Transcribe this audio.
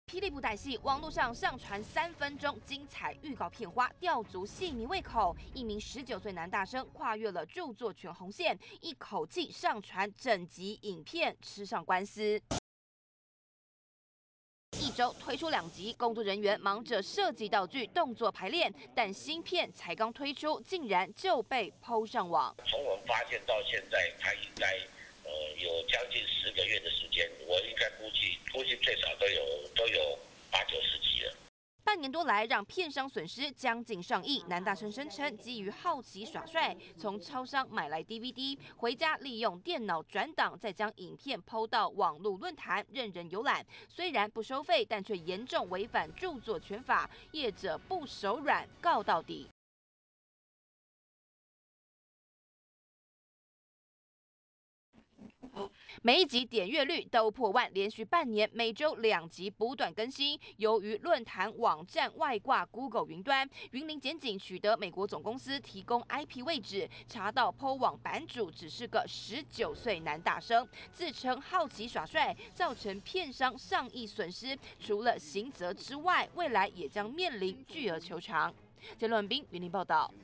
霹雳布袋戏网络上上传3分钟精彩预告片花，吊足戏迷胃口。一名19岁男大生跨越了著作权红线，一口气上传整集影片，吃上官司。一周推出2集，工作人员忙着设计道具、动作排练，但新片才刚推出，竟然就被抛上网。 从我们发现到现在，它应该有将近10个月的时间，我应该估计最少都有8、90集了。 半年多来，让片商损失将近上亿。男大生声称，基于好奇耍帅，从超商买来 DVD， 回家利用电脑转档，再将影片抛到网络论坛，任人游览。虽然不收费，但却严重违反著作权法，业者不手软，告到底。每一集点阅率都破万，连续半年每周2集不断更新。由于论坛网站外挂 Google 云端，云林检警取得美国总公司提供 IP 位置，查到 PO 网版主只是个19岁男大生，自称好奇耍帅，造成片商上亿损失。除了刑责之外，未来也将面临巨额求偿。谢论斌，云林报道。